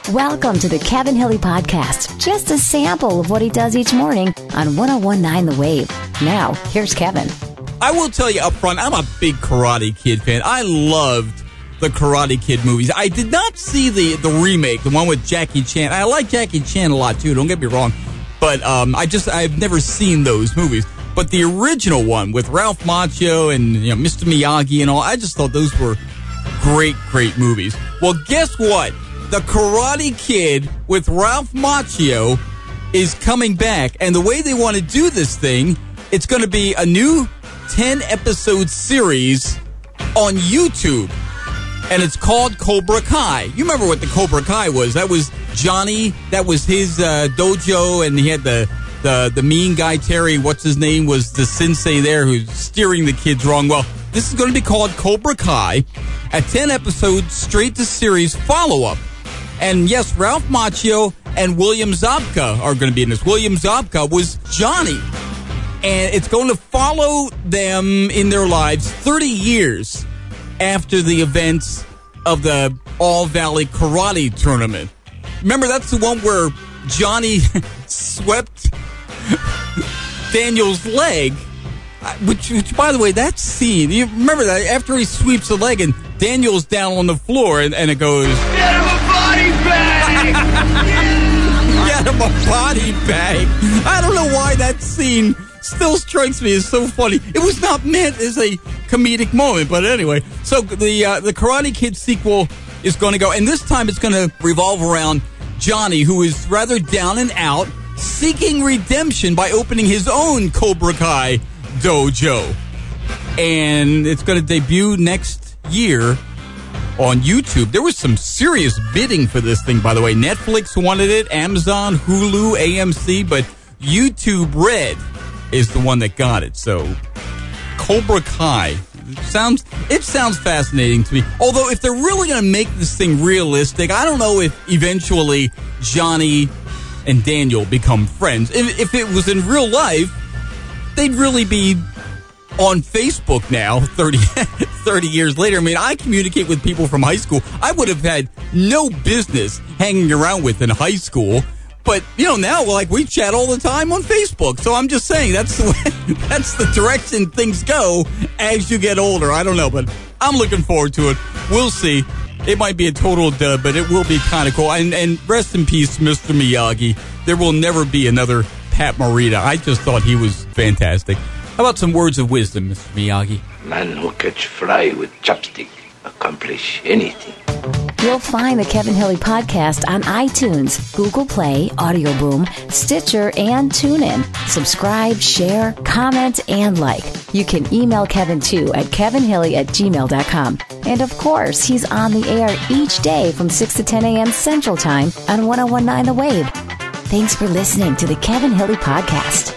Welcome to the Kevin Hilly Podcast. Just a sample of what he does each morning on 101.9 The Wave. Now, here's Kevin. I will tell you up front, I'm a big Karate Kid fan. I loved the Karate Kid movies. I did not see the remake, the one with Jackie Chan. I like Jackie Chan a lot, too. Don't get me wrong. But I've never seen those movies. But the original one with Ralph Macchio and Mr. Miyagi and all, I just thought those were great movies. Well, guess what? The Karate Kid with Ralph Macchio is coming back. And the way they want to do this thing, it's going to be a new 10-episode series on YouTube. And it's called Cobra Kai. You remember what the Cobra Kai was? That was Johnny. That was his dojo. And he had the mean guy, Terry, what's his name, was the sensei there who's steering the kids wrong. Well, this is going to be called Cobra Kai, a 10-episode straight-to-series follow-up. And yes, Ralph Macchio and William Zabka are going to be in this. William Zabka was Johnny. And it's going to follow them in their lives 30 years after the events of the All Valley Karate Tournament. Remember, that's the one where Johnny swept Daniel's leg, which, by the way, that scene, you remember that after he sweeps the leg and Daniel's down on the floor and it goes, "Get him a body bag!" Get him a body bag. I don't know why that scene still strikes me as so funny. It was not meant as a comedic moment, but anyway. So the Karate Kid sequel is going to go, and this time it's going to revolve around Johnny, who is rather down and out, seeking redemption by opening his own Cobra Kai dojo. And it's going to debut next year on YouTube. There was some serious bidding for this thing, by the way. Netflix wanted it, Amazon, Hulu, AMC, but YouTube Red is the one that got it. So Cobra Kai, it sounds fascinating to me. Although if they're really going to make this thing realistic, I don't know if eventually Johnny and Daniel become friends. If it was in real life, they'd really be on Facebook now, 30 years later. I mean, I communicate with people from high school I would have had no business hanging around with in high school. But, now, we chat all the time on Facebook. So I'm just saying, that's the direction things go as you get older. I don't know, but I'm looking forward to it. We'll see. It might be a total dud, but it will be kind of cool. And rest in peace, Mr. Miyagi. There will never be another Pat Morita. I just thought he was fantastic. How about some words of wisdom, Mr. Miyagi? Man who catch fly with chopstick accomplish anything. You'll find the Kevin Hilly Podcast on iTunes, Google Play, Audio Boom, Stitcher, and TuneIn. Subscribe, share, comment, and like. You can email Kevin, too, at kevinhilly@gmail.com. And, of course, he's on the air each day from 6 to 10 a.m. Central Time on 101.9 The Wave. Thanks for listening to the Kevin Hilly Podcast.